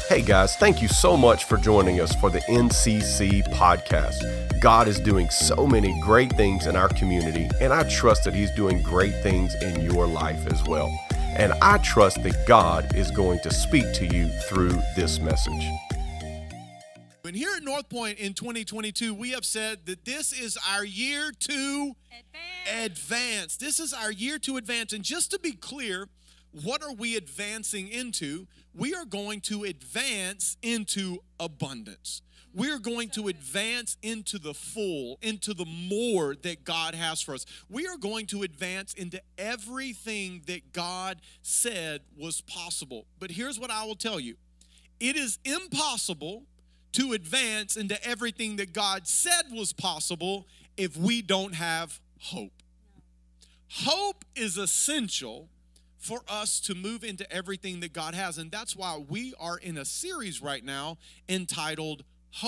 Hey guys, thank you so much for joining us for the NCC podcast. God is doing so many great things in our community, and I trust that He's doing great things in your life as well. And I trust that God is going to speak to you through this message. And here at North Point in 2022, we have said that this is our year to advance. This is our year to advance. And just to be clear, what are we advancing into? We are going to advance into abundance. We are going to advance into the full, into the more that God has for us. We are going to advance into everything that God said was possible. But here's what I will tell you. It is impossible to advance into everything that God said was possible if we don't have hope. Hope is essential for us to move into everything that God has. And that's why we are in a series right now entitled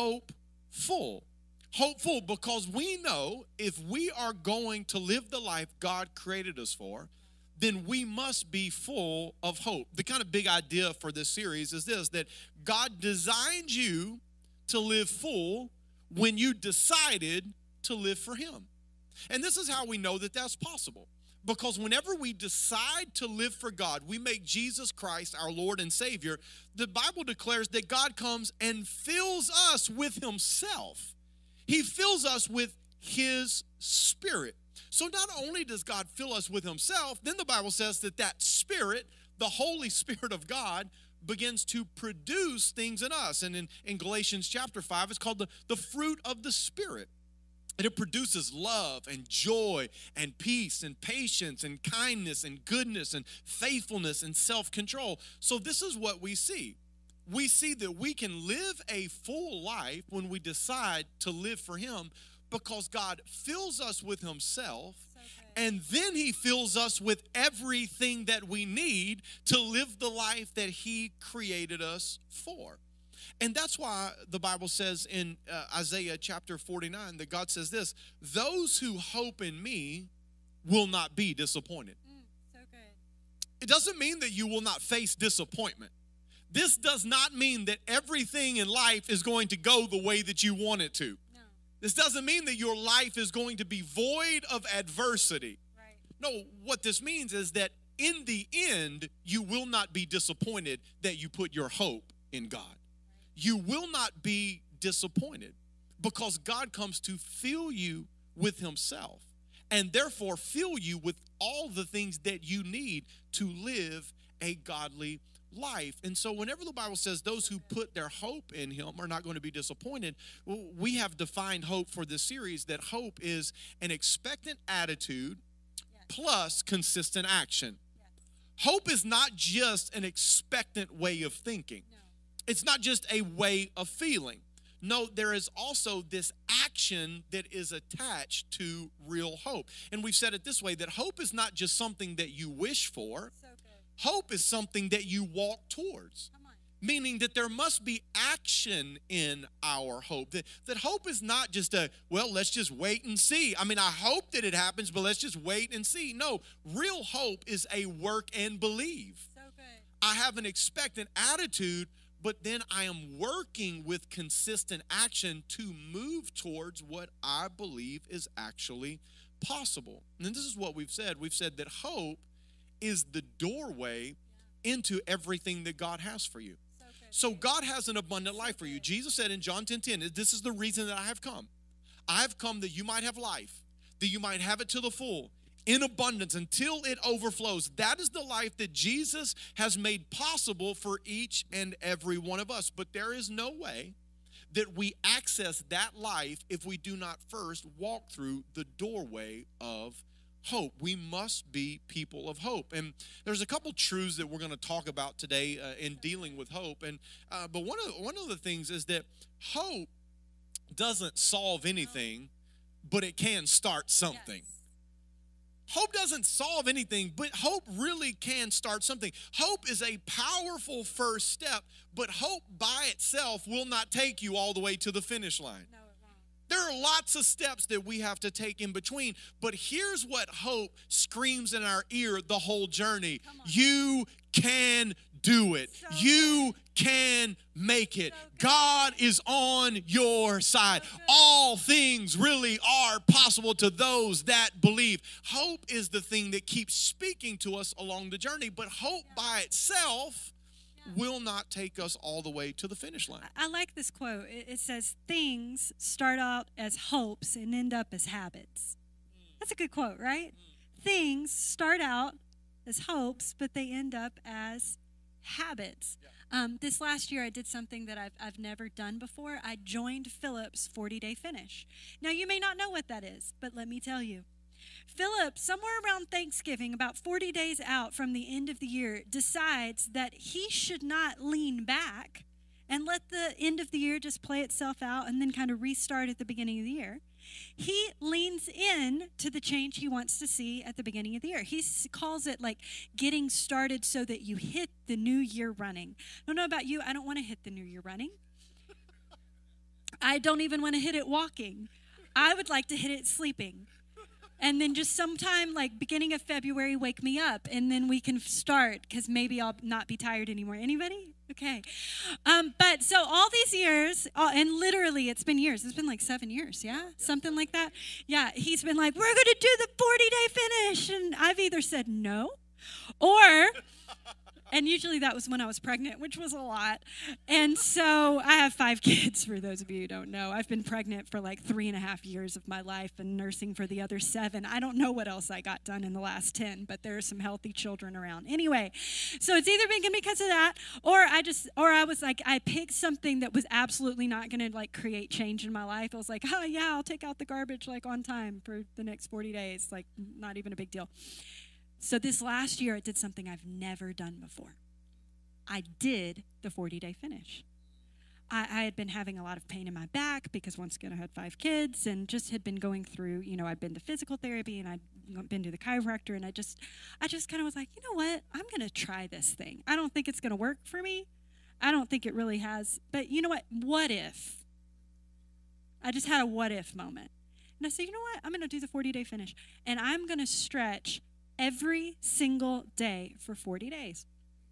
Hopeful. Hopeful, because we know if we are going to live the life God created us for, then we must be full of hope. The kind of big idea for this series is this, that God designed you to live full when you decided to live for Him. And this is how we know that that's possible. Because whenever we decide to live for God, we make Jesus Christ our Lord and Savior, the Bible declares that God comes and fills us with Himself. He fills us with His Spirit. So not only does God fill us with Himself, then the Bible says that that Spirit, the Holy Spirit of God, begins to produce things in us. And in Galatians chapter 5, it's called the fruit of the Spirit. And it produces love and joy and peace and patience and kindness and goodness and faithfulness and self-control. So this is what we see. We see that we can live a full life when we decide to live for Him because God fills us with Himself. And then He fills us with everything that we need to live the life that He created us for. And that's why the Bible says in Isaiah chapter 49 that God says this, those who hope in me will not be disappointed. So good. It doesn't mean that you will not face disappointment. This does not mean that everything in life is going to go the way that you want it to. No. This doesn't mean that your life is going to be void of adversity. Right. No, what this means is that in the end, you will not be disappointed that you put your hope in God. You will not be disappointed because God comes to fill you with Himself and therefore fill you with all the things that you need to live a godly life. And so whenever the Bible says those who put their hope in Him are not going to be disappointed, we have defined hope for this series that hope is an expectant attitude plus consistent action. Hope is not just an expectant way of thinking. It's not just a way of feeling. No, there is also this action that is attached to real hope. And we've said it this way, that hope is not just something that you wish for. So good. Hope is something that you walk towards. Come on. Meaning that there must be action in our hope. That hope is not just let's just wait and see. I mean, I hope that it happens, but let's just wait and see. No, real hope is a work and believe. So good. I have an expectant attitude, but then I am working with consistent action to move towards what I believe is actually possible. And this is what we've said. We've said that hope is the doorway into everything that God has for you. So God has an abundant life for you. Jesus said in John 10:10, this is the reason that I have come. I have come that you might have life, that you might have it to the full, in abundance until it overflows. That is the life that Jesus has made possible for each and every one of us. But there is no way that we access that life if we do not first walk through the doorway of hope. We must be people of hope. And there's a couple truths that we're going to talk about today in dealing with hope. And but one of the things is that hope doesn't solve anything, but it can start something. Yes. Hope doesn't solve anything, but hope really can start something. Hope is a powerful first step, but hope by itself will not take you all the way to the finish line. No, it won't. There are lots of steps that we have to take in between, but here's what hope screams in our ear the whole journey. You can do it. So You can make it. So good. God is on your side. So good. All things really are possible to those that believe. Hope is the thing that keeps speaking to us along the journey, but hope by itself will not take us all the way to the finish line. I like this quote. It says, things start out as hopes and end up as habits. That's a good quote, right? Things start out as hopes, but they end up as habits. This last year, I did something that I've never done before. I joined Philip's 40-day finish. Now, you may not know what that is, but let me tell you. Philip, somewhere around Thanksgiving, about 40 days out from the end of the year, decides that he should not lean back and let the end of the year just play itself out and then kind of restart at the beginning of the year. He leans in to the change he wants to see at the beginning of the year. He calls it like getting started so that you hit the new year running. I don't know about you. I don't want to hit the new year running. I don't even want to hit it walking. I would like to hit it sleeping. And then just sometime like beginning of February, wake me up, and then we can start, because maybe I'll not be tired anymore. Anybody? Okay. But so all these years, and literally it's been years. It's been like 7 years, yeah? Something like that. Yeah, he's been like, we're going to do the 40-day finish. And I've either said no, or... And usually that was when I was pregnant, which was a lot. And so I have 5 kids, for those of you who don't know. I've been pregnant for like 3.5 years of my life and nursing for the other 7. I don't know what else I got done in the last 10, but there are some healthy children around. Anyway, so it's either been because of that, or I was like, I picked something that was absolutely not going to like create change in my life. I was like, oh yeah, I'll take out the garbage like on time for the next 40 days. Like, not even a big deal. So this last year, I did something I've never done before. I did the 40-day finish. I had been having a lot of pain in my back because once again, I had 5 kids and just had been going through, I'd been to physical therapy and I'd been to the chiropractor, and I just kind of was like, you know what? I'm going to try this thing. I don't think it's going to work for me. I don't think it really has. But you know what? What if? I just had a what if moment. And I said, you know what? I'm going to do the 40-day finish, and I'm going to stretch every single day for 40 days.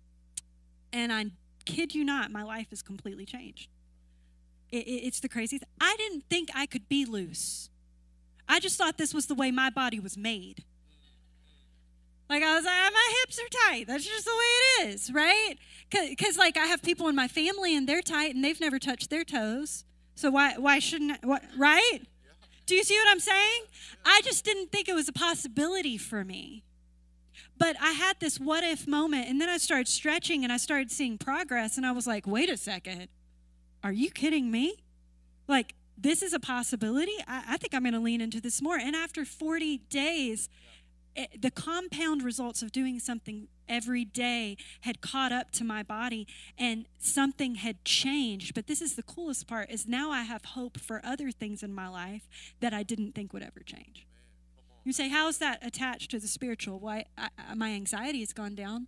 And I kid you not, my life has completely changed. It's the craziest. I didn't think I could be loose. I just thought this was the way my body was made. Like, I was like, my hips are tight. That's just the way it is, right? Because like, I have people in my family, and they're tight, and they've never touched their toes. So why shouldn't I, right? Do you see what I'm saying? I just didn't think it was a possibility for me. But I had this what if moment, and then I started stretching, and I started seeing progress, and I was like, wait a second. Are you kidding me? Like, this is a possibility? I think I'm going to lean into this more. And after 40 days, the compound results of doing something every day had caught up to my body, and something had changed. But this is the coolest part, is now I have hope for other things in my life that I didn't think would ever change. You say, how is that attached to the spiritual? Why, my anxiety has gone down.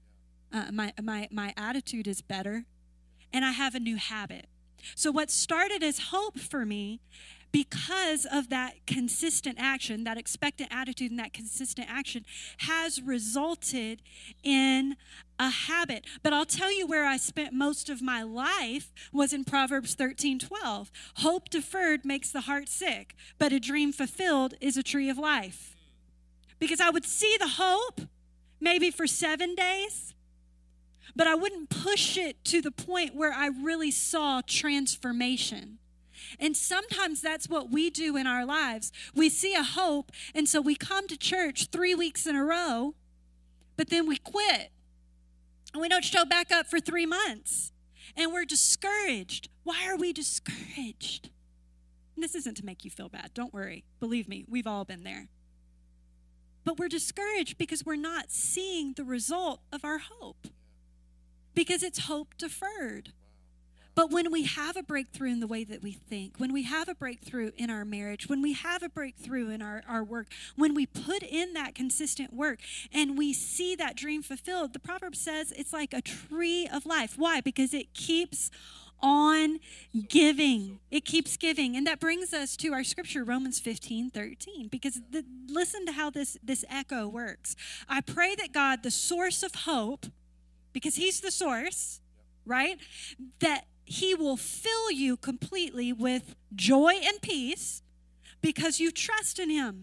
My attitude is better. And I have a new habit. So what started as hope for me, because of that consistent action, that expectant attitude and that consistent action, has resulted in a habit. But I'll tell you where I spent most of my life was in Proverbs 13:12. Hope deferred makes the heart sick, but a dream fulfilled is a tree of life. Because I would see the hope maybe for 7 days, but I wouldn't push it to the point where I really saw transformation. And sometimes that's what we do in our lives. We see a hope, and so we come to church 3 weeks in a row, but then we quit. And we don't show back up for 3 months. And we're discouraged. Why are we discouraged? And this isn't to make you feel bad. Don't worry. Believe me, we've all been there. But we're discouraged because we're not seeing the result of our hope. Because it's hope deferred. But when we have a breakthrough in the way that we think, when we have a breakthrough in our marriage, when we have a breakthrough in our work, when we put in that consistent work and we see that dream fulfilled, the proverb says it's like a tree of life. Why? Because it keeps on giving. It keeps giving. And that brings us to our scripture, Romans 15:13. Because listen to how this echo works. I pray that God, the source of hope, because he's the source, right? That he will fill you completely with joy and peace because you trust in him.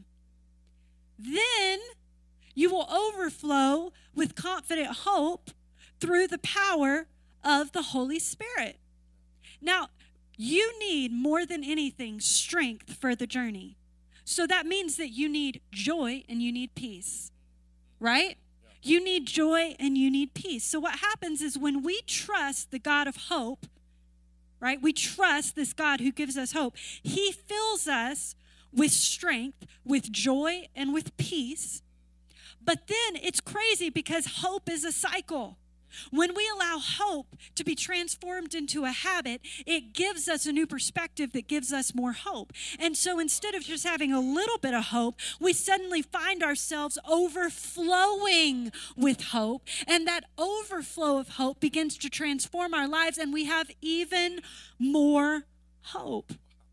Then you will overflow with confident hope through the power of the Holy Spirit. Now, you need more than anything strength for the journey. So that means that you need joy and you need peace, right? You need joy and you need peace. So what happens is when we trust the God of hope, right? We trust this God who gives us hope. He fills us with strength, with joy, and with peace. But then it's crazy because hope is a cycle. When we allow hope to be transformed into a habit, it gives us a new perspective that gives us more hope. And so instead of just having a little bit of hope, we suddenly find ourselves overflowing with hope. And that overflow of hope begins to transform our lives, and we have even more hope.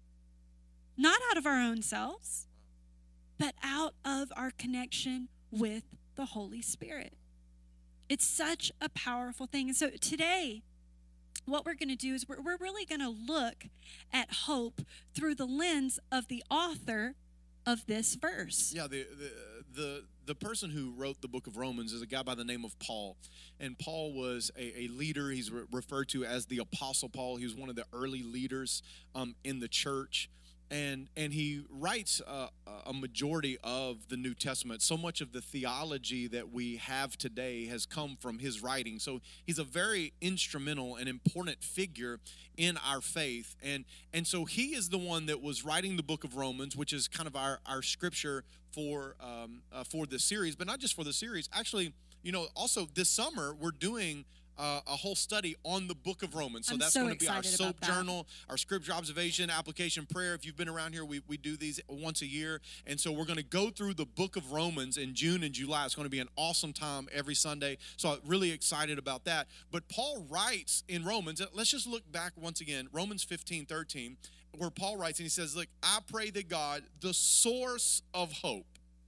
Not out of our own selves, but out of our connection with the Holy Spirit. It's such a powerful thing. And so today, what we're going to do is we're really going to look at hope through the lens of the author of this verse. Yeah, the person who wrote the book of Romans is a guy by the name of Paul. And Paul was a leader. He's referred to as the Apostle Paul. He was one of the early leaders in the church. And he writes a majority of the New Testament. So much of the theology that we have today has come from his writing. So he's a very instrumental and important figure in our faith. And so he is the one that was writing the book of Romans, which is kind of our scripture for this series. But not just for the series. Actually, also this summer we're doing a whole study on the book of Romans. So that's going to be our soap journal, our scripture observation, application, prayer. If you've been around here, we do these once a year. And so we're going to go through the book of Romans in June and July. It's going to be an awesome time every Sunday. So I'm really excited about that. But Paul writes in Romans, let's just look back once again, Romans 15:13, where Paul writes and he says, look, I pray that God, the source of hope.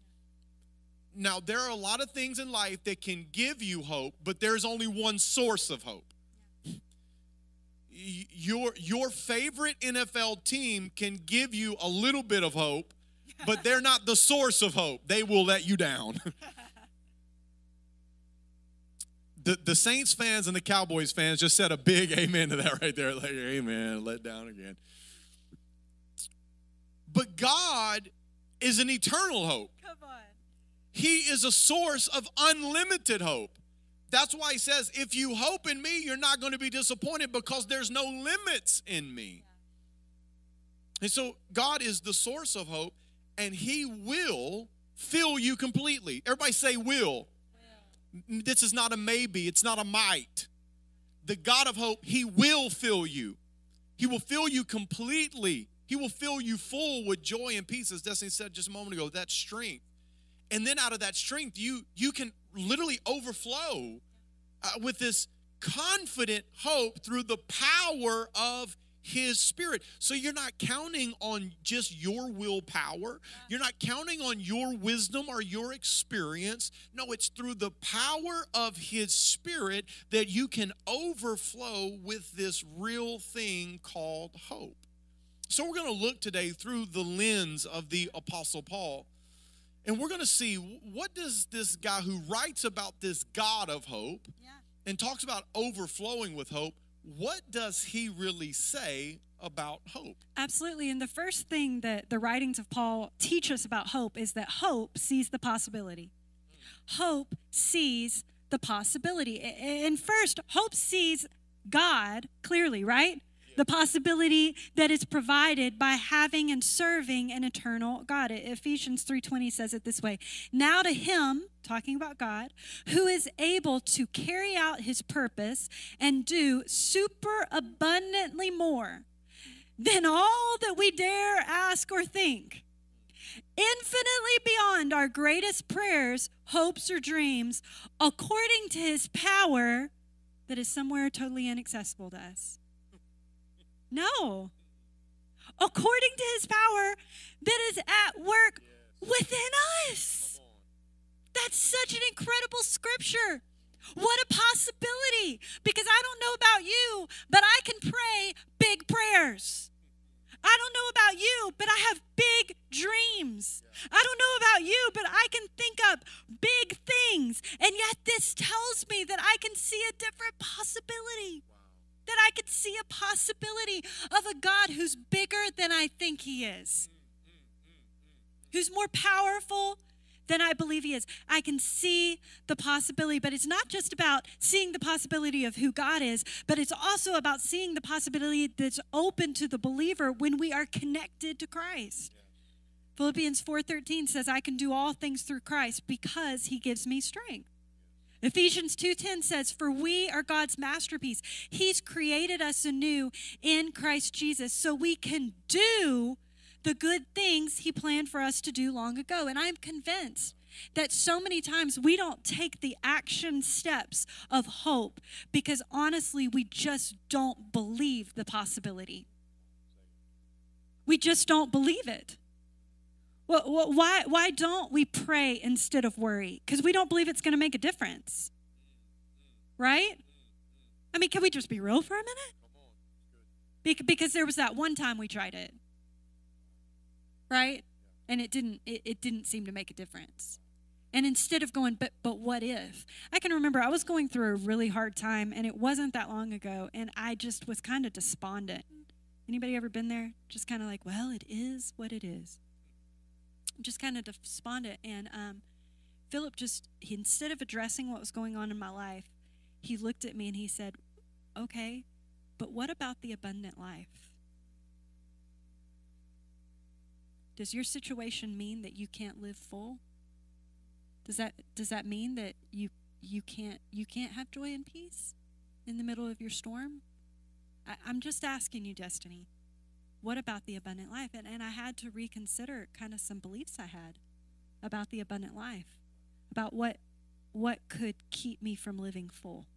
Now, there are a lot of things in life that can give you hope, but there's only one source of hope. Your favorite NFL team can give you a little bit of hope, but they're not the source of hope. They will let you down. The Saints fans and the Cowboys fans just said a big amen to that right there. Like, amen, let down again. But God is an eternal hope. Come on. He is a source of unlimited hope. That's why he says, if you hope in me, you're not going to be disappointed because there's no limits in me. And so God is the source of hope, and he will fill you completely. Everybody say will. This is not a maybe. It's not a might. The God of hope, he will fill you. He will fill you completely. He will fill you full with joy and peace, as Destiny said just a moment ago, that strength. And then out of that strength, you can literally overflow with this confident hope through the power of his Spirit. So you're not counting on just your willpower. You're not counting on your wisdom or your experience. No, it's through the power of his Spirit that you can overflow with this real thing called hope. So we're going to look today through the lens of the Apostle Paul. And we're going to see, what does this guy who writes about this God of hope and talks about overflowing with hope, what does he really say about hope? Absolutely. And the first thing that the writings of Paul teach us about hope is that hope sees the possibility. Hope sees the possibility. And first, hope sees God clearly, right? The possibility that is provided by having and serving an eternal God. Ephesians 3:20 says it this way. Now to him, talking about God, who is able to carry out his purpose and do super abundantly more than all that we dare ask or think, infinitely beyond our greatest prayers, hopes, or dreams, according to his power that is somewhere totally inaccessible to us. No. According to his power that is at work within us. That's such an incredible scripture. What a possibility. Because I don't know about you, but I can pray big prayers. I don't know about you, but I have big dreams. I don't know about you, but I can think up big things. And yet this tells me that I can see a different possibility. That I could see a possibility of a God who's bigger than I think he is. Who's more powerful than I believe he is. I can see the possibility, but it's not just about seeing the possibility of who God is, but it's also about seeing the possibility that's open to the believer when we are connected to Christ. Yeah. Philippians 4:13 says, I can do all things through Christ because he gives me strength. Ephesians 2:10 says, for we are God's masterpiece. He's created us anew in Christ Jesus so we can do the good things he planned for us to do long ago. And I am convinced that so many times we don't take the action steps of hope because honestly, we just don't believe the possibility. We just don't believe it. Well, why don't we pray instead of worry? Because we don't believe it's going to make a difference. Right? I mean, can we just be real for a minute? Because there was that one time we tried it. Right? And it didn't seem to make a difference. And instead of going, but what if? I can remember I was going through a really hard time, and it wasn't that long ago, and I just was kind of despondent. Anybody ever been there? Just kind of like, well, it is what it is. Just kind of despondent. And Philip instead of addressing what was going on in my life, he looked at me and he said, okay, but what about the abundant life? Does your situation mean that you can't live full? Does that mean that you can't have joy and peace in the middle of your storm? I'm just asking you, Destiny, what about the abundant life? And I had to reconsider kind of some beliefs I had about the abundant life, about what could keep me from living full.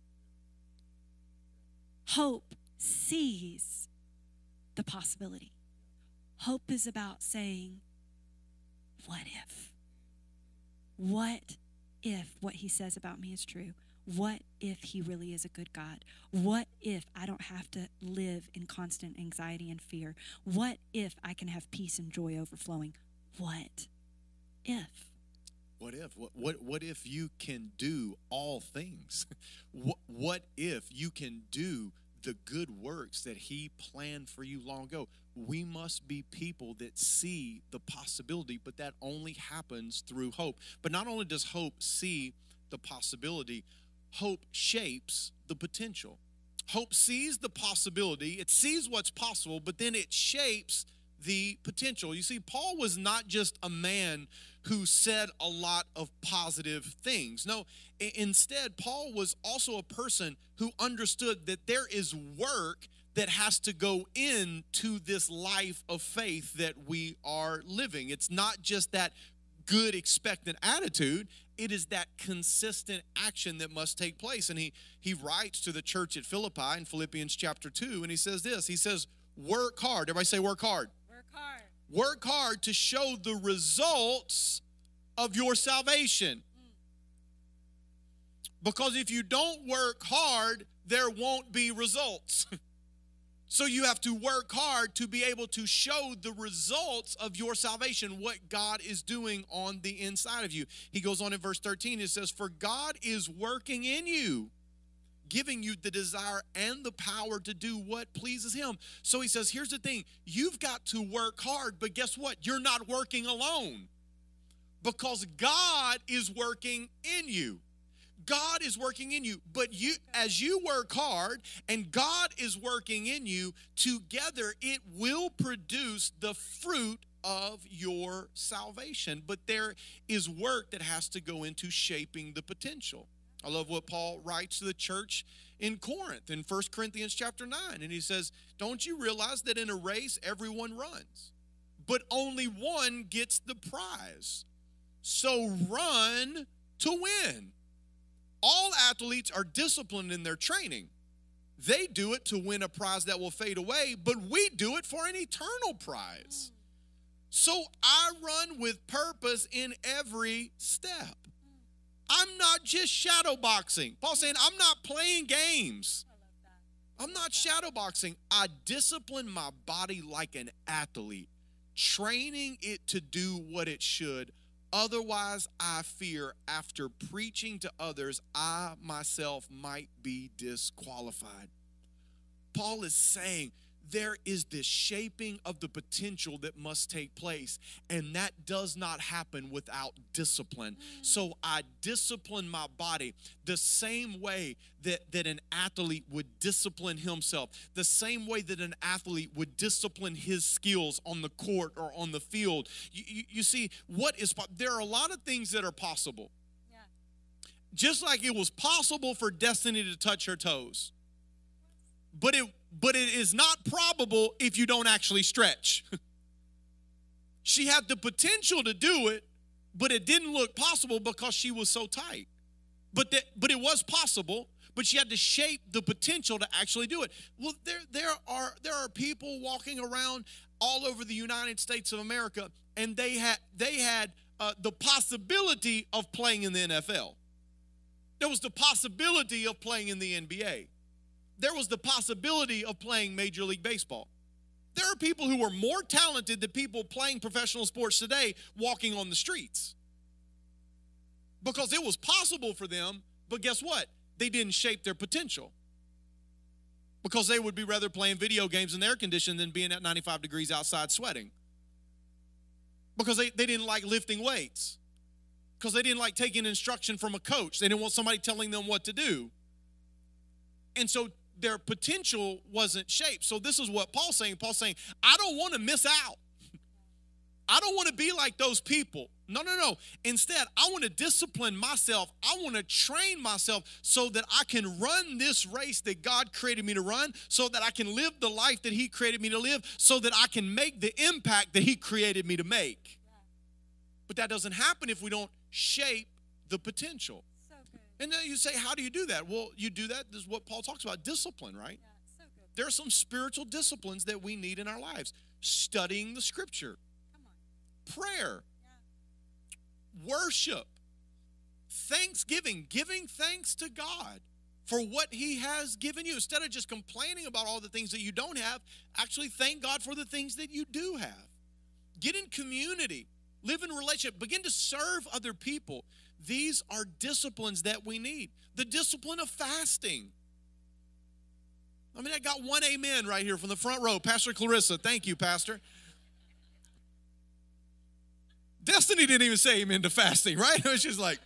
Hope sees the possibility. Hope is about saying, what if? What if what he says about me is true? What if he really is a good God? What if I don't have to live in constant anxiety and fear? What if I can have peace and joy overflowing? What if? What if? What if you can do all things? What if you can do the good works that he planned for you long ago? We must be people that see the possibility, but that only happens through hope. But not only does hope see the possibility, hope shapes the potential. Hope sees the possibility, it sees what's possible, but then it shapes the potential. You see, Paul was not just a man who said a lot of positive things. No, instead, Paul was also a person who understood that there is work that has to go into this life of faith that we are living. It's not just that good expectant attitude, it is that consistent action that must take place. And he writes to the church at Philippi in Philippians chapter 2, and he says this, he says, work hard. Everybody say work hard. Work hard. Work hard to show the results of your salvation. Because if you don't work hard, there won't be results. So you have to work hard to be able to show the results of your salvation, what God is doing on the inside of you. He goes on in verse 13, it says, for God is working in you, giving you the desire and the power to do what pleases him. So he says, here's the thing, you've got to work hard, but guess what? You're not working alone because God is working in you. God is working in you, but you, as you work hard and God is working in you, together it will produce the fruit of your salvation. But there is work that has to go into shaping the potential. I love what Paul writes to the church in Corinth in 1 Corinthians chapter 9. And he says, don't you realize that in a race everyone runs, but only one gets the prize? So run to win. All athletes are disciplined in their training. They do it to win a prize that will fade away, but we do it for an eternal prize. So I run with purpose in every step. I'm not just shadow boxing. Paul's saying, I'm not playing games. I'm not shadow boxing. I discipline my body like an athlete, training it to do what it should. Otherwise, I fear after preaching to others, I myself might be disqualified. Paul is saying there is this shaping of the potential that must take place, and that does not happen without discipline. So I discipline my body the same way that an athlete would discipline himself, the same way that an athlete would discipline his skills on the court or on the field. You see, there are a lot of things that are possible. Yeah. Just like it was possible for Destiny to touch her toes. But it is not probable if you don't actually stretch. She had the potential to do it, but it didn't look possible because she was so tight. But it was possible, but she had to shape the potential to actually do it. Well, there are people walking around all over the United States of America, and they had the possibility of playing in the NFL. There was the possibility of playing in the NBA. There was the possibility of playing Major League Baseball. There are people who are more talented than people playing professional sports today walking on the streets. Because it was possible for them, but guess what? They didn't shape their potential. Because they would be rather playing video games in air conditioning than being at 95 degrees outside sweating. Because they didn't like lifting weights. Because they didn't like taking instruction from a coach. They didn't want somebody telling them what to do. And so their potential wasn't shaped. So this is what Paul's saying. Paul's saying, I don't want to miss out. I don't want to be like those people. No. Instead, I want to discipline myself. I want to train myself so that I can run this race that God created me to run, so that I can live the life that he created me to live, so that I can make the impact that he created me to make. But that doesn't happen if we don't shape the potential. And then you say, how do you do that? Well, you do that. This is what Paul talks about, discipline, right? Yeah, so good. There are some spiritual disciplines that we need in our lives. Studying the scripture. Come on. Prayer. Yeah. Worship. Thanksgiving. Giving thanks to God for what he has given you. Instead of just complaining about all the things that you don't have, actually thank God for the things that you do have. Get in community. Live in relationship. Begin to serve other people. These are disciplines that we need. The discipline of fasting. I mean, I got one amen right here from the front row. Pastor Clarissa, thank you, Pastor. Destiny didn't even say amen to fasting, right? It was just like,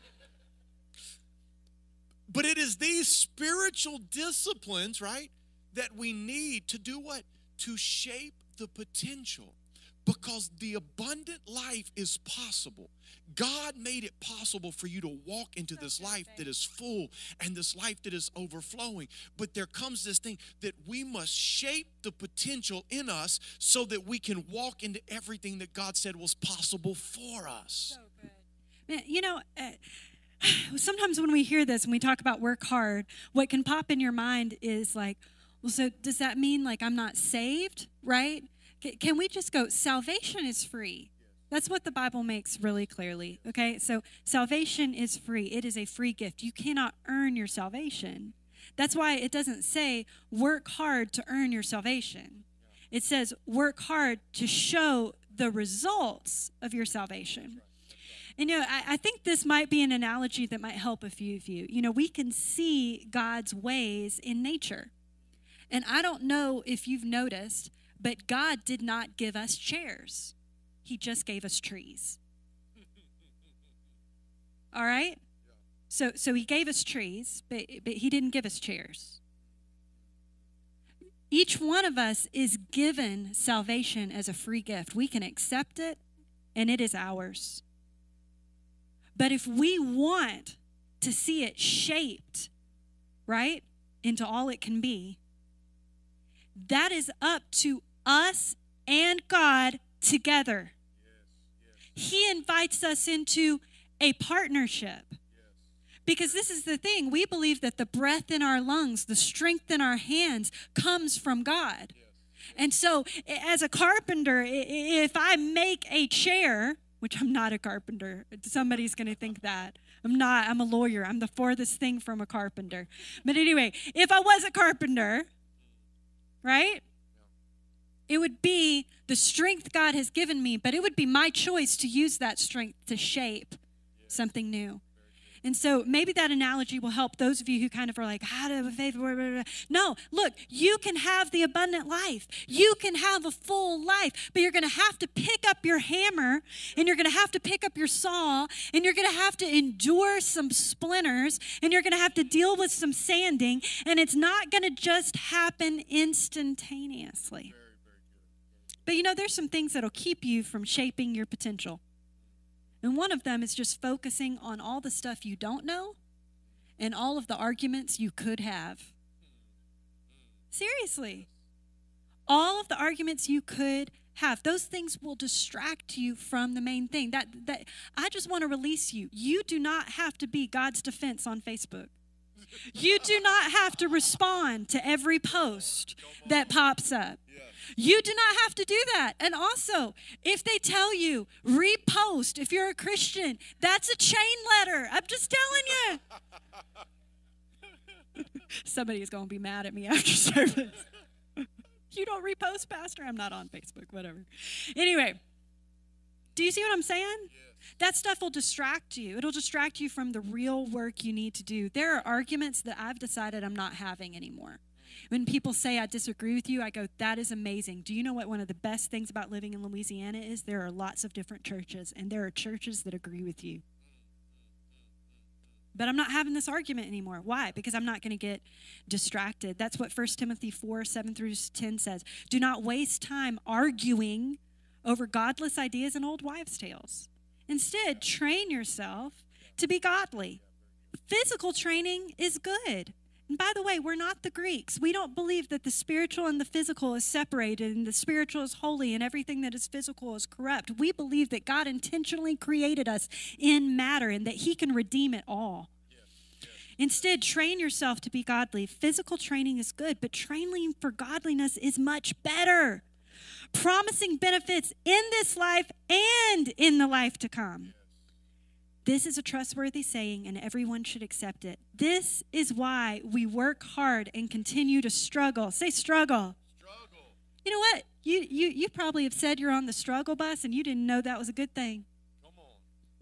but it is these spiritual disciplines, right, that we need to do what? To shape the potential. Because the abundant life is possible. God made it possible for you to walk into this life that is full and this life that is overflowing. But there comes this thing that we must shape the potential in us so that we can walk into everything that God said was possible for us. So good. Man, you know, sometimes when we hear this and we talk about work hard, what can pop in your mind is like, well, so does that mean like I'm not saved, right? Can we just go, salvation is free? That's what the Bible makes really clearly, okay? So salvation is free. It is a free gift. You cannot earn your salvation. That's why it doesn't say work hard to earn your salvation. It says work hard to show the results of your salvation. And, you know, I think this might be an analogy that might help a few of you. You know, we can see God's ways in nature. And I don't know if you've noticed, but God did not give us chairs. He just gave us trees. All right? So he gave us trees, but he didn't give us chairs. Each one of us is given salvation as a free gift. We can accept it, and it is ours. But if we want to see it shaped, right, into all it can be, that is up to us and God together. Yes. He invites us into a partnership. Yes. Because this is the thing. We believe that the breath in our lungs, the strength in our hands comes from God. Yes. And so as a carpenter, if I make a chair, which I'm not a carpenter, somebody's going to think that. I'm not. I'm a lawyer. I'm the farthest thing from a carpenter. But anyway, if I was a carpenter, right? It would be the strength God has given me, but it would be my choice to use that strength to shape something new. And so maybe that analogy will help those of you who kind of are like, how do faith? Blah, blah, blah. No, look, you can have the abundant life. You can have a full life, but you're going to have to pick up your hammer, and you're going to have to pick up your saw, and you're going to have to endure some splinters, and you're going to have to deal with some sanding, and it's not going to just happen instantaneously. But you know, there's some things that'll keep you from shaping your potential. And one of them is just focusing on all the stuff you don't know and all of the arguments you could have. Seriously. All of the arguments you could have. Those things will distract you from the main thing. That I just want to release you. You do not have to be God's defense on Facebook. You do not have to respond to every post that pops up. You do not have to do that. And also, if they tell you, repost, if you're a Christian, that's a chain letter. I'm just telling you. Somebody is going to be mad at me after service. You don't repost, Pastor? I'm not on Facebook, whatever. Anyway, do you see what I'm saying? That stuff will distract you. It'll distract you from the real work you need to do. There are arguments that I've decided I'm not having anymore. When people say I disagree with you, I go, that is amazing. Do you know what one of the best things about living in Louisiana is? There are lots of different churches, and there are churches that agree with you. But I'm not having this argument anymore. Why? Because I'm not going to get distracted. That's what 1 Timothy 4, 7 through 10 says. Do not waste time arguing over godless ideas and old wives' tales. Instead, train yourself to be godly. Physical training is good. And by the way, we're not the Greeks. We don't believe that the spiritual and the physical is separated and the spiritual is holy and everything that is physical is corrupt. We believe that God intentionally created us in matter and that he can redeem it all. Instead, train yourself to be godly. Physical training is good, but training for godliness is much better, promising benefits in this life and in the life to come. This is a trustworthy saying, and everyone should accept it. This is why we work hard and continue to struggle. Say struggle. Struggle. You know what? You probably have said you're on the struggle bus, and you didn't know that was a good thing. Come on.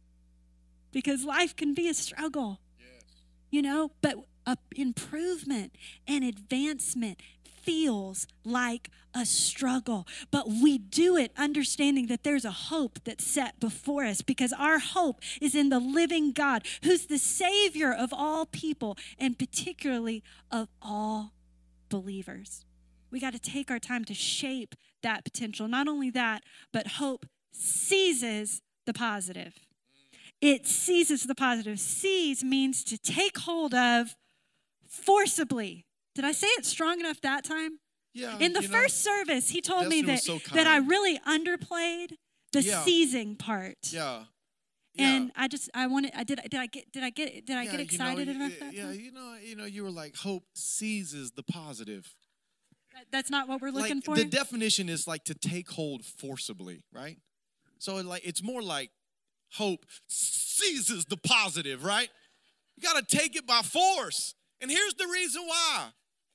Because life can be a struggle. Yes. You know, but improvement and advancement feels like a struggle, but we do it understanding that there's a hope that's set before us because our hope is in the living God who's the Savior of all people and particularly of all believers. We got to take our time to shape that potential. Not only that, but hope seizes the positive. It seizes the positive. Seize means to take hold of forcibly. Did I say it strong enough that time? Yeah. In the first service, he told me that I really underplayed the seizing part. Yeah. And did I get excited enough that Yeah, time? you were like, hope seizes the positive. That's not what we're looking for? The definition is like to take hold forcibly, right? So it's more like hope seizes the positive, right? You got to take it by force. And here's the reason why.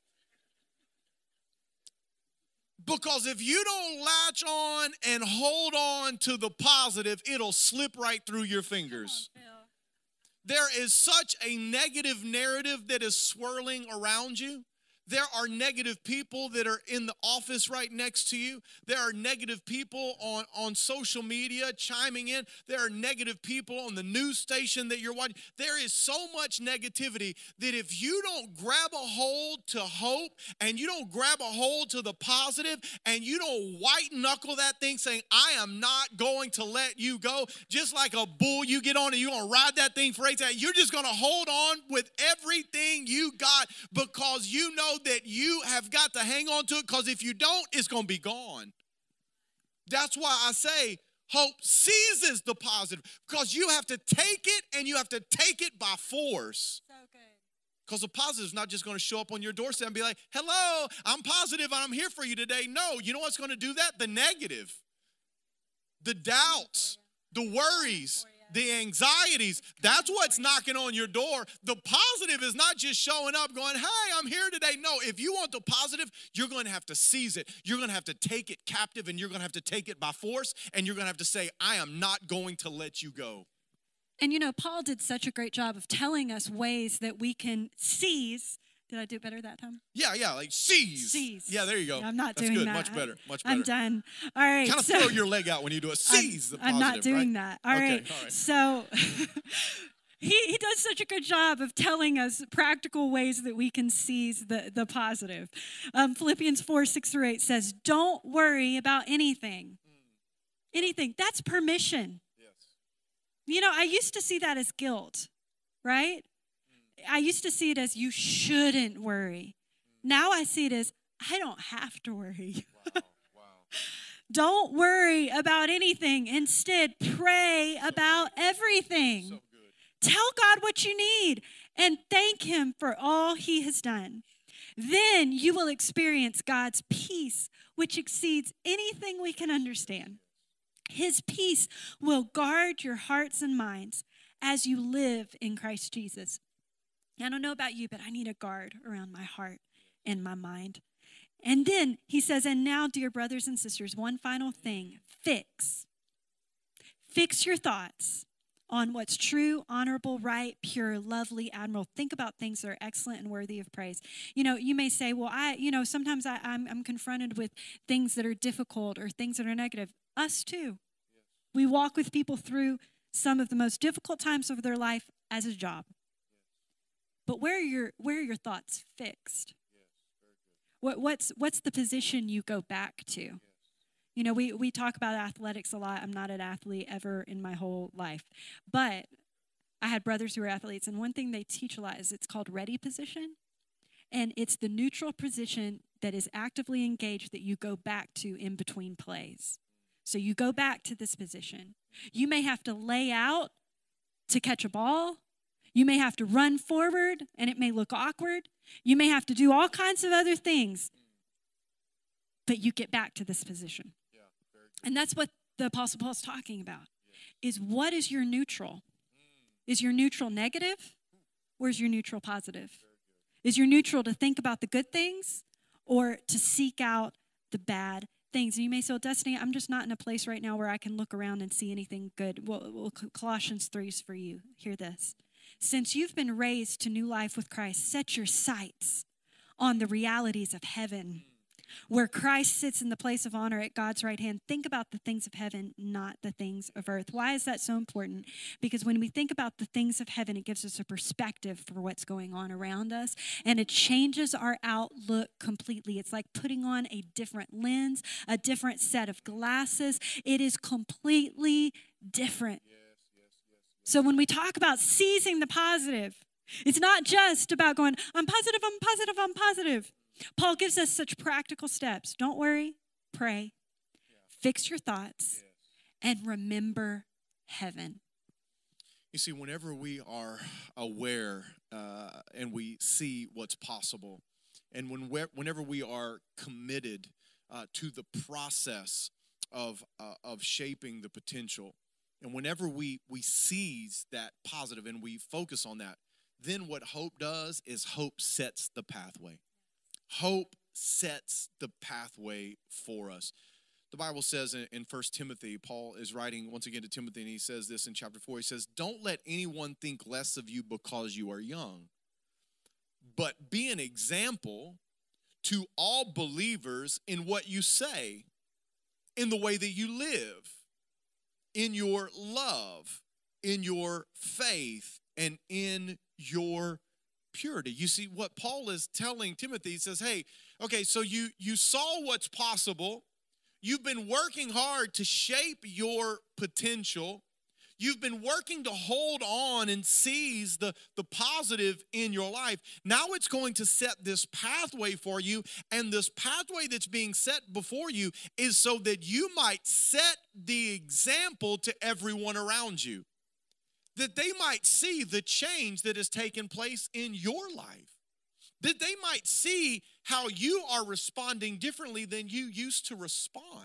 Because if you don't latch on and hold on to the positive, it'll slip right through your fingers. There is such a negative narrative that is swirling around you. There are negative people that are in the office right next to you. There are negative people on social media chiming in. There are negative people on the news station that you're watching. There is so much negativity that if you don't grab a hold to hope and you don't grab a hold to the positive and you don't white knuckle that thing saying, I am not going to let you go, just like a bull, you get on and you're going to ride that thing for 8 seconds. You're just going to hold on with everything you got because you know that you have got to hang on to it because if you don't, it's going to be gone. That's why I say hope seizes the positive because you have to take it and you have to take it by force. So good. Because the positive is not just going to show up on your doorstep and be like, hello, I'm positive I'm here for you today. No, you know what's going to do that? The negative, the doubts, the worries, the anxieties. That's what's knocking on your door. The positive is not just showing up going, hey, I'm here today. No, if you want the positive, you're going to have to seize it. You're going to have to take it captive, and you're going to have to take it by force, and you're going to have to say, I am not going to let you go. And you know, Paul did such a great job of telling us ways that we can seize. Did I do better that time? Yeah, like seize. Seize. Yeah, there you go. Yeah, I'm not That's doing good. that. Much better. I'm done. All right. Kind of throw your leg out when you do a seize. The positive, I'm not doing right? that. All right. All right. So he does such a good job of telling us practical ways that we can seize the positive. Philippians 4:6-8 says, don't worry about anything. Anything. That's permission. Yes. You know, I used to see that as guilt, right? I used to see it as you shouldn't worry. Now I see it as I don't have to worry. Wow. Don't worry about anything. Instead, pray about everything. So good. Tell God what you need and thank Him for all He has done. Then you will experience God's peace, which exceeds anything we can understand. His peace will guard your hearts and minds as you live in Christ Jesus. I don't know about you, but I need a guard around my heart and my mind. And then he says, and now, dear brothers and sisters, one final thing, fix your thoughts on what's true, honorable, right, pure, lovely, admirable. Think about things that are excellent and worthy of praise. You know, you may say, well, sometimes I'm confronted with things that are difficult or things that are negative. Us too. We walk with people through some of the most difficult times of their life as a job. But where are your thoughts fixed? What's the position you go back to? You know, we talk about athletics a lot. I'm not an athlete ever in my whole life. But I had brothers who were athletes, and one thing they teach a lot is it's called ready position. And it's the neutral position that is actively engaged that you go back to in between plays. So you go back to this position. You may have to lay out to catch a ball. You may have to run forward, and it may look awkward. You may have to do all kinds of other things. But you get back to this position. Yeah, very good. And that's what the Apostle Paul's talking about, is what is your neutral? Is your neutral negative, or is your neutral positive? Is your neutral to think about the good things or to seek out the bad things? And you may say, well, Destiny, I'm just not in a place right now where I can look around and see anything good. Well, Colossians 3 is for you. Hear this. Since you've been raised to new life with Christ, set your sights on the realities of heaven, where Christ sits in the place of honor at God's right hand. Think about the things of heaven, not the things of earth. Why is that so important? Because when we think about the things of heaven, it gives us a perspective for what's going on around us, and it changes our outlook completely. It's like putting on a different lens, a different set of glasses. It is completely different. So when we talk about seizing the positive, it's not just about going, I'm positive, I'm positive, I'm positive. Paul gives us such practical steps. Don't worry, pray, fix your thoughts, and remember heaven. You see, whenever we are aware and we see what's possible, and whenever we are committed to the process of shaping the potential, and whenever we seize that positive and we focus on that, then what hope does is hope sets the pathway. Hope sets the pathway for us. The Bible says in 1 Timothy, Paul is writing once again to Timothy, and he says this in chapter 4. He says, don't let anyone think less of you because you are young, but be an example to all believers in what you say, in the way that you live, in your love, in your faith, and in your purity. You see, what Paul is telling Timothy, he says, hey, okay, so you saw what's possible. You've been working hard to shape your potential. You've been working to hold on and seize the positive in your life. Now it's going to set this pathway for you, and this pathway that's being set before you is so that you might set the example to everyone around you, that they might see the change that has taken place in your life, that they might see how you are responding differently than you used to respond.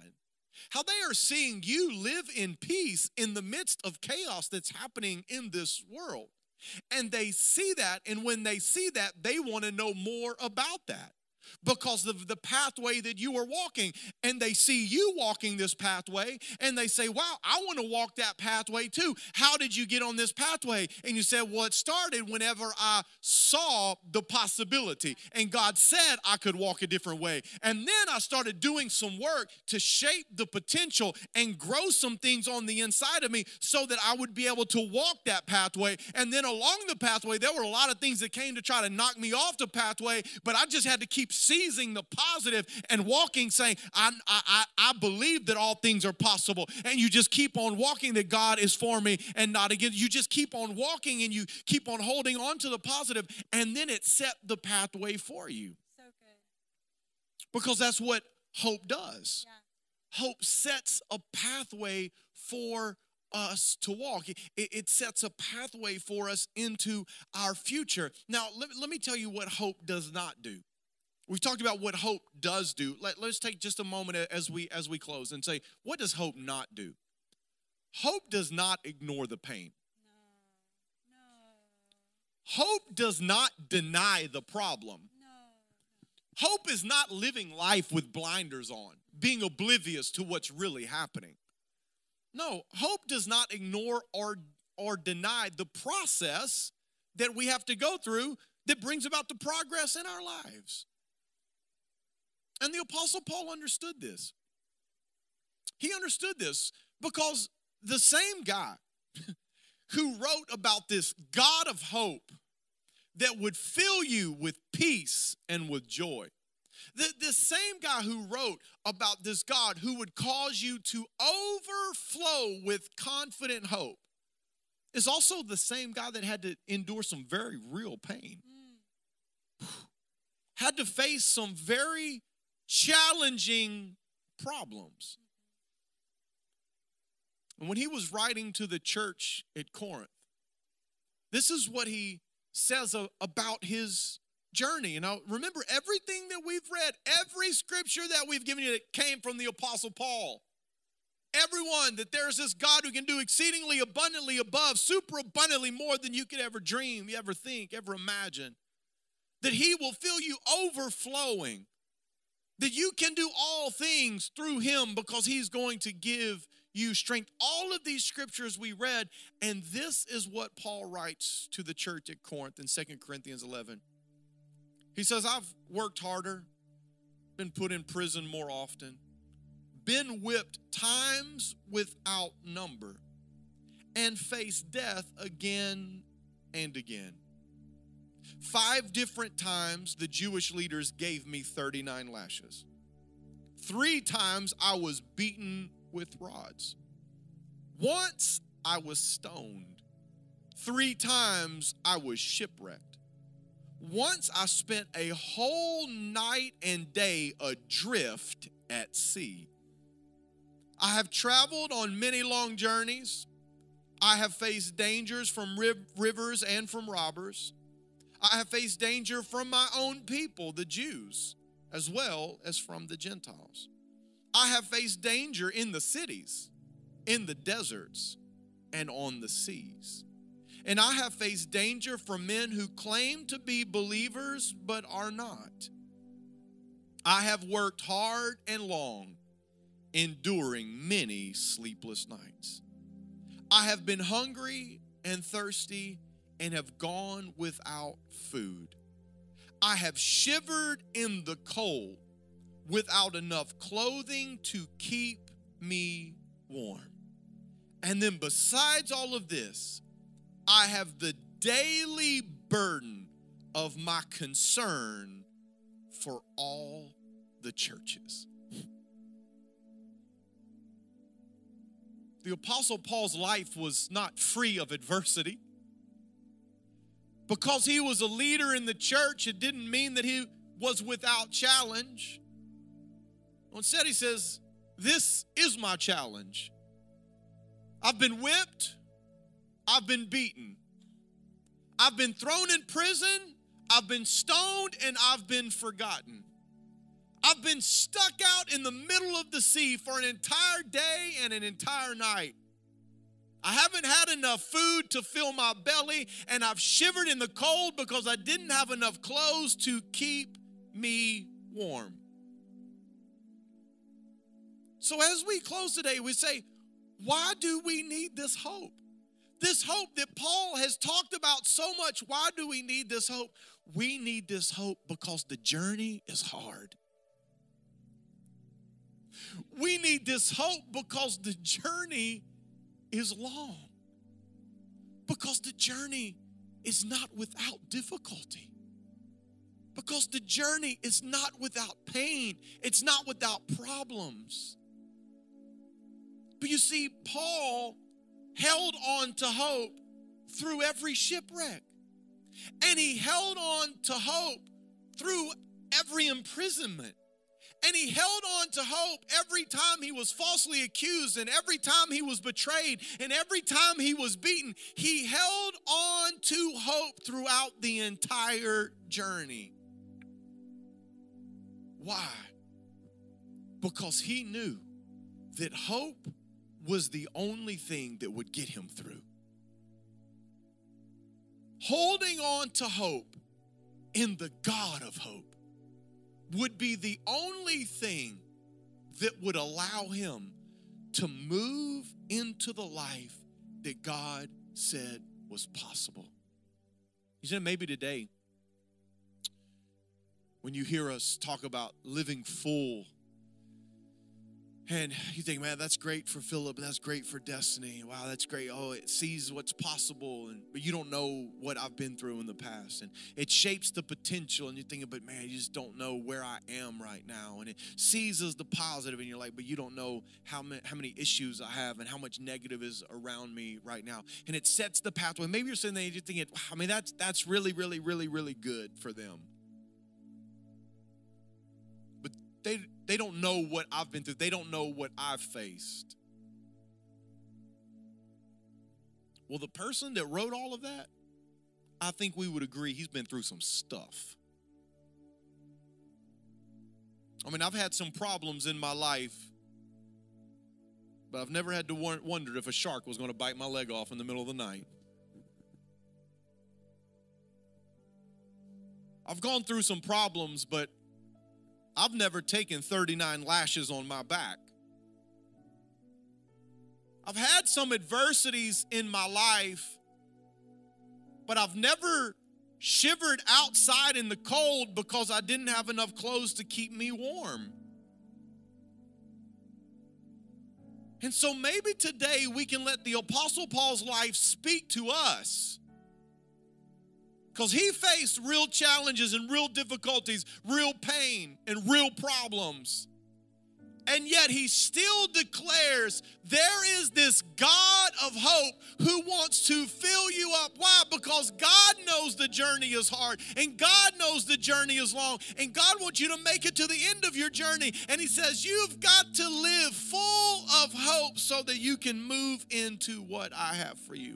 how they are seeing you live in peace in the midst of chaos that's happening in this world. And they see that, and when they see that, they want to know more about that because of the pathway that you are walking. And they see you walking this pathway, and they say, wow, I want to walk that pathway too. How did you get on this pathway? And you said, well, it started whenever I saw the possibility, and God said I could walk a different way. And then I started doing some work to shape the potential and grow some things on the inside of me so that I would be able to walk that pathway. And then along the pathway, there were a lot of things that came to try to knock me off the pathway, but I just had to keep seizing the positive and walking, saying, I believe that all things are possible. And you just keep on walking, that God is for me and not against. You just keep on walking, and you keep on holding on to the positive, and then it set the pathway for you. So good. Because that's what hope does. Yeah. Hope sets a pathway for us to walk. It sets a pathway for us into our future. Now, let me tell you what hope does not do. We've talked about what hope does do. Let's take just a moment as we close and say, what does hope not do? Hope does not ignore the pain. No. Hope does not deny the problem. No. Hope is not living life with blinders on, being oblivious to what's really happening. No, hope does not ignore or deny the process that we have to go through that brings about the progress in our lives. And the Apostle Paul understood this. He understood this because the same guy who wrote about this God of hope that would fill you with peace and with joy, the same guy who wrote about this God who would cause you to overflow with confident hope, is also the same guy that had to endure some very real pain. Had to face some very challenging problems. And when he was writing to the church at Corinth, this is what he says about his journey. And now remember, everything that we've read, every scripture that we've given you, that came from the Apostle Paul. Everyone, that there's this God who can do exceedingly abundantly above, super abundantly more than you could ever dream, ever think, ever imagine. That he will fill you overflowing. That you can do all things through him because he's going to give you strength. All of these scriptures we read, and this is what Paul writes to the church at Corinth in 2 Corinthians 11. He says, I've worked harder, been put in prison more often, been whipped times without number, and faced death again and again. 5 different times the Jewish leaders gave me 39 lashes. 3 times I was beaten with rods. Once I was stoned. 3 times I was shipwrecked. Once I spent a whole night and day adrift at sea. I have traveled on many long journeys. I have faced dangers from rivers and from robbers. I have faced danger from my own people, the Jews, as well as from the Gentiles. I have faced danger in the cities, in the deserts, and on the seas. And I have faced danger from men who claim to be believers but are not. I have worked hard and long, enduring many sleepless nights. I have been hungry and thirsty and have gone without food. I have shivered in the cold without enough clothing to keep me warm. And then besides all of this, I have the daily burden of my concern for all the churches. The Apostle Paul's life was not free of adversity. Because he was a leader in the church, it didn't mean that he was without challenge. Instead, he says, this is my challenge. I've been whipped. I've been beaten. I've been thrown in prison. I've been stoned, and I've been forgotten. I've been stuck out out in the middle of the sea for an entire day and an entire night. I haven't had enough food to fill my belly, and I've shivered in the cold because I didn't have enough clothes to keep me warm. So as we close today, we say, why do we need this hope? This hope that Paul has talked about so much. Why do we need this hope? We need this hope because the journey is hard. We need this hope because the journey is long. Because the journey is not without difficulty. Because the journey is not without pain. It's not without problems. But you see, Paul held on to hope through every shipwreck. And he held on to hope through every imprisonment. And he held on to hope every time he was falsely accused, and every time he was betrayed, and every time he was beaten. He held on to hope throughout the entire journey. Why? Because he knew that hope was the only thing that would get him through. Holding on to hope in the God of hope would be the only thing that would allow him to move into the life that God said was possible. You said maybe today, when you hear us talk about living full, and you think, man, that's great for Philip, that's great for Destiny. Wow, that's great. Oh, it sees what's possible, but you don't know what I've been through in the past. And it shapes the potential, and you're thinking, but man, you just don't know where I am right now. And it seizes the positive, and you're like, but you don't know how many issues I have and how much negative is around me right now. And it sets the pathway. Maybe you're sitting there and you're thinking, wow, I mean, that's really, really, really, really good for them. But they don't know what I've been through. They don't know what I've faced. Well, the person that wrote all of that, I think we would agree he's been through some stuff. I mean, I've had some problems in my life, but I've never had to wonder if a shark was going to bite my leg off in the middle of the night. I've gone through some problems, but I've never taken 39 lashes on my back. I've had some adversities in my life, but I've never shivered outside in the cold because I didn't have enough clothes to keep me warm. And so maybe today we can let the Apostle Paul's life speak to us. Because he faced real challenges and real difficulties, real pain and real problems. And yet he still declares there is this God of hope who wants to fill you up. Why? Because God knows the journey is hard, and God knows the journey is long, and God wants you to make it to the end of your journey. And he says you've got to live full of hope so that you can move into what I have for you.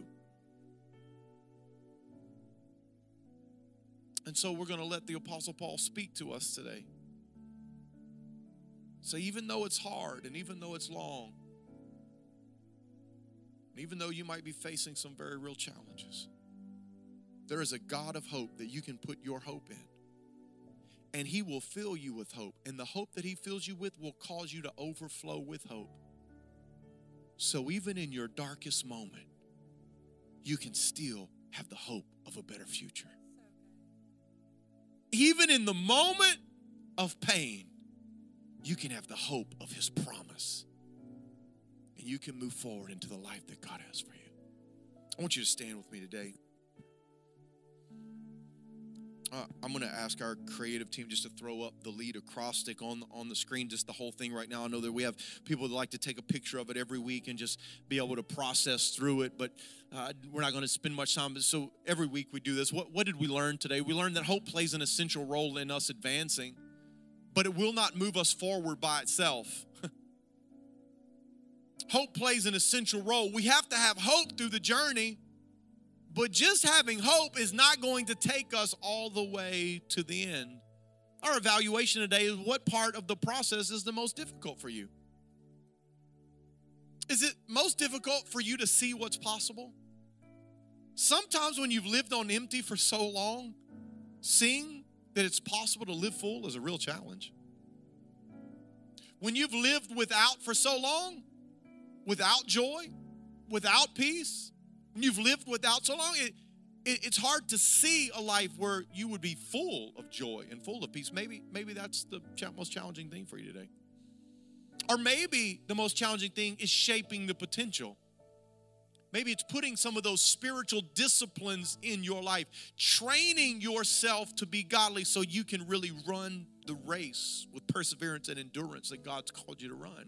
And so we're going to let the Apostle Paul speak to us today. So even though it's hard, and even though it's long, and even though you might be facing some very real challenges, there is a God of hope that you can put your hope in. And he will fill you with hope. And the hope that he fills you with will cause you to overflow with hope. So even in your darkest moment, you can still have the hope of a better future. Even in the moment of pain, you can have the hope of his promise. And you can move forward into the life that God has for you. I want you to stand with me today. I'm going to ask our creative team just to throw up the lead acrostic on the screen, just the whole thing right now. I know that we have people that like to take a picture of it every week and just be able to process through it, but we're not going to spend much time. So every week we do this. What did we learn today? We learned that hope plays an essential role in us advancing, but it will not move us forward by itself. Hope plays an essential role. We have to have hope through the journey, but just having hope is not going to take us all the way to the end. Our evaluation today is what part of the process is the most difficult for you? Is it most difficult for you to see what's possible? Sometimes when you've lived on empty for so long, seeing that it's possible to live full is a real challenge. When you've lived without for so long, without joy, without peace, when you've lived without so long, it's hard to see a life where you would be full of joy and full of peace. Maybe that's the most challenging thing for you today. Or maybe the most challenging thing is shaping the potential. Maybe it's putting some of those spiritual disciplines in your life, training yourself to be godly so you can really run the race with perseverance and endurance that God's called you to run.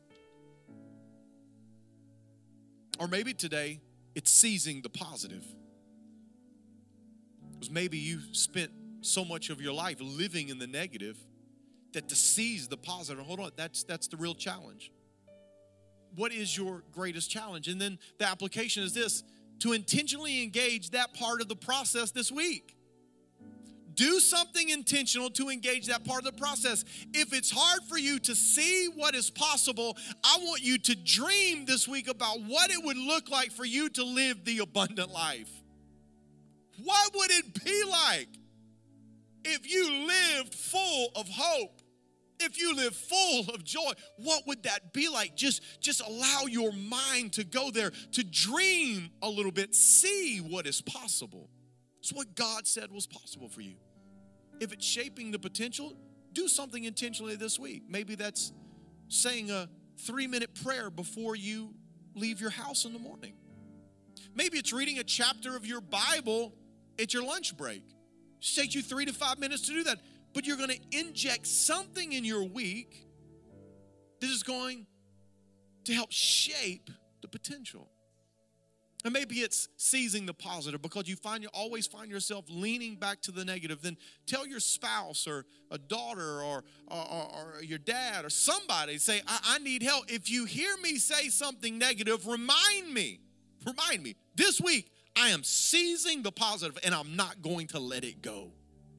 Or maybe today it's seizing the positive. Because maybe you spent so much of your life living in the negative that to seize the positive, hold on, that's the real challenge. What is your greatest challenge? And then the application is this: to intentionally engage that part of the process this week. Do something intentional to engage that part of the process. If it's hard for you to see what is possible, I want you to dream this week about what it would look like for you to live the abundant life. What would it be like if you lived full of hope? If you live full of joy, what would that be like? Just allow your mind to go there, to dream a little bit, see what is possible. It's what God said was possible for you. If it's shaping the potential, do something intentionally this week. Maybe that's saying a 3-minute prayer before you leave your house in the morning. Maybe it's reading a chapter of your Bible at your lunch break. It takes you 3 to 5 minutes to do that. But you're going to inject something in your week that is going to help shape the potential. And maybe it's seizing the positive because you always find yourself leaning back to the negative. Then tell your spouse or a daughter or your dad or somebody, say, I need help. If you hear me say something negative, remind me. This week, I am seizing the positive and I'm not going to let it go.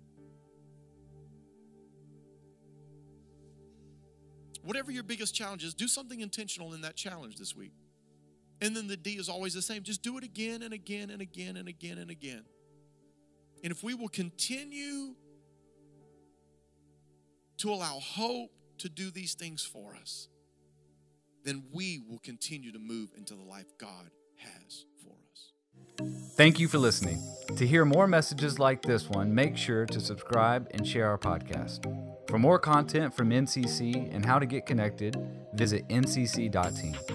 Whatever your biggest challenge is, do something intentional in that challenge this week. And then the D is always the same. Just do it again and again and again and again and again. And if we will continue to allow hope to do these things for us, then we will continue to move into the life God has for us. Thank you for listening. To hear more messages like this one, make sure to subscribe and share our podcast. For more content from NCC and how to get connected, visit ncc.team.